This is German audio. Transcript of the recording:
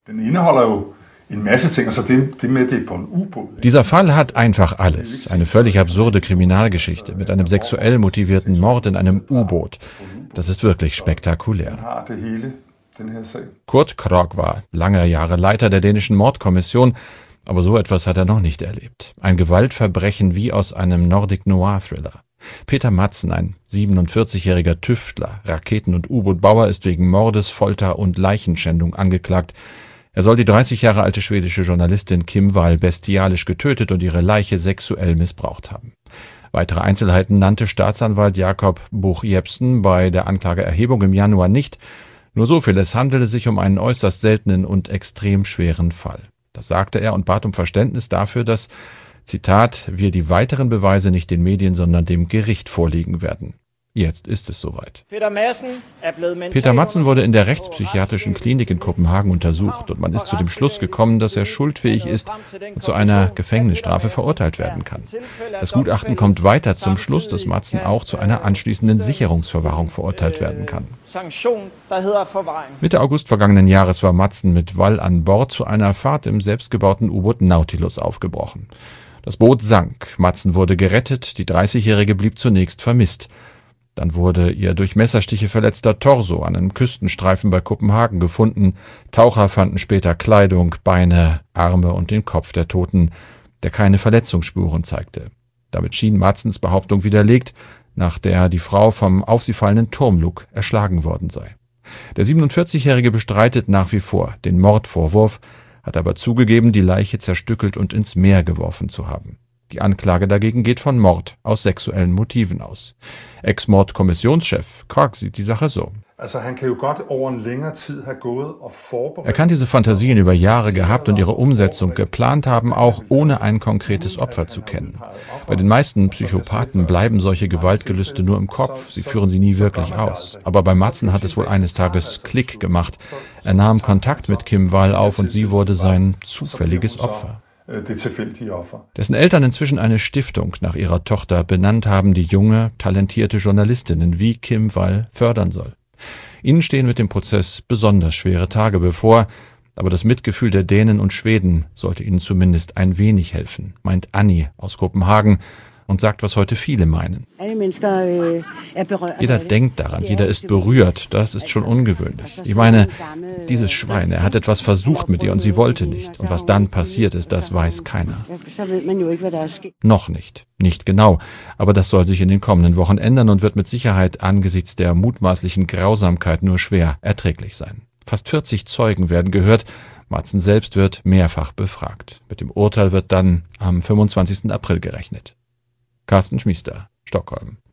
Dieser Fall hat einfach alles. Eine völlig absurde Kriminalgeschichte mit einem sexuell motivierten Mord in einem U-Boot. Das ist wirklich spektakulär. Kurt Krog war lange Jahre Leiter der dänischen Mordkommission, aber so etwas hat er noch nicht erlebt. Ein Gewaltverbrechen wie aus einem Nordic-Noir-Thriller. Peter Madsen, ein 47-jähriger Tüftler, Raketen- und U-Boot-Bauer, ist wegen Mordes, Folter und Leichenschändung angeklagt. Er soll die 30 Jahre alte schwedische Journalistin Kim Wall bestialisch getötet und ihre Leiche sexuell missbraucht haben. Weitere Einzelheiten nannte Staatsanwalt Jakob Buch-Jepsen bei der Anklageerhebung im Januar nicht. Nur so viel, es handele sich um einen äußerst seltenen und extrem schweren Fall. Das sagte er und bat um Verständnis dafür, dass, Zitat, wir die weiteren Beweise nicht den Medien, sondern dem Gericht vorlegen werden. Jetzt ist es soweit. Peter Madsen wurde in der rechtspsychiatrischen Klinik in Kopenhagen untersucht und man ist zu dem Schluss gekommen, dass er schuldfähig ist und zu einer Gefängnisstrafe verurteilt werden kann. Das Gutachten kommt weiter zum Schluss, dass Madsen auch zu einer anschließenden Sicherungsverwahrung verurteilt werden kann. Mitte August vergangenen Jahres war Madsen mit Wall an Bord zu einer Fahrt im selbstgebauten U-Boot Nautilus aufgebrochen. Das Boot sank, Madsen wurde gerettet, die 30-Jährige blieb zunächst vermisst. Dann wurde ihr durch Messerstiche verletzter Torso an einem Küstenstreifen bei Kopenhagen gefunden. Taucher fanden später Kleidung, Beine, Arme und den Kopf der Toten, der keine Verletzungsspuren zeigte. Damit schien Madsens Behauptung widerlegt, nach der die Frau vom auf sie fallenden Turmlug erschlagen worden sei. Der 47-Jährige bestreitet nach wie vor den Mordvorwurf, hat aber zugegeben, die Leiche zerstückelt und ins Meer geworfen zu haben. Die Anklage dagegen geht von Mord aus sexuellen Motiven aus. Ex-Mord-Kommissionschef Krog sieht die Sache so. Er kann diese Fantasien über Jahre gehabt und ihre Umsetzung geplant haben, auch ohne ein konkretes Opfer zu kennen. Bei den meisten Psychopathen bleiben solche Gewaltgelüste nur im Kopf, sie führen sie nie wirklich aus. Aber bei Madsen hat es wohl eines Tages Klick gemacht. Er nahm Kontakt mit Kim Wall auf und sie wurde sein zufälliges Opfer. Dessen Eltern inzwischen eine Stiftung nach ihrer Tochter benannt haben, die junge, talentierte Journalistinnen wie Kim Wall fördern soll. Ihnen stehen mit dem Prozess besonders schwere Tage bevor, aber das Mitgefühl der Dänen und Schweden sollte ihnen zumindest ein wenig helfen, meint Annie aus Kopenhagen und sagt, was heute viele meinen. Jeder denkt daran, jeder ist berührt, das ist schon ungewöhnlich. Ich meine, dieses Schwein, er hat etwas versucht mit ihr und sie wollte nicht. Und was dann passiert ist, das weiß keiner. Noch nicht, nicht genau, aber das soll sich in den kommenden Wochen ändern und wird mit Sicherheit angesichts der mutmaßlichen Grausamkeit nur schwer erträglich sein. Fast 40 Zeugen werden gehört, Madsen selbst wird mehrfach befragt. Mit dem Urteil wird dann am 25. April gerechnet. Carsten Schmiester, Stockholm.